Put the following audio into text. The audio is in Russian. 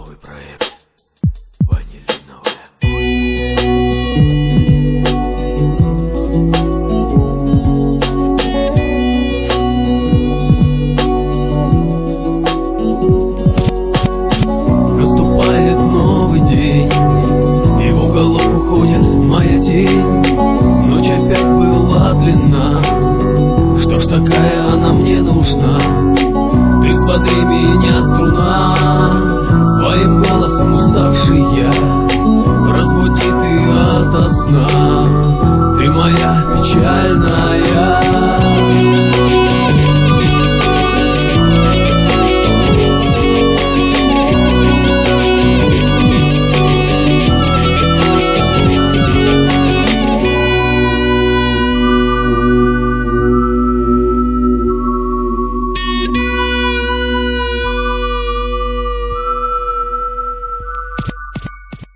Новый проект «Ванилиновая». Наступает новый день, и в уголок уходит моя тень. Ночь опять была длинна, что ж такая она мне нужна? Ты взбодри меня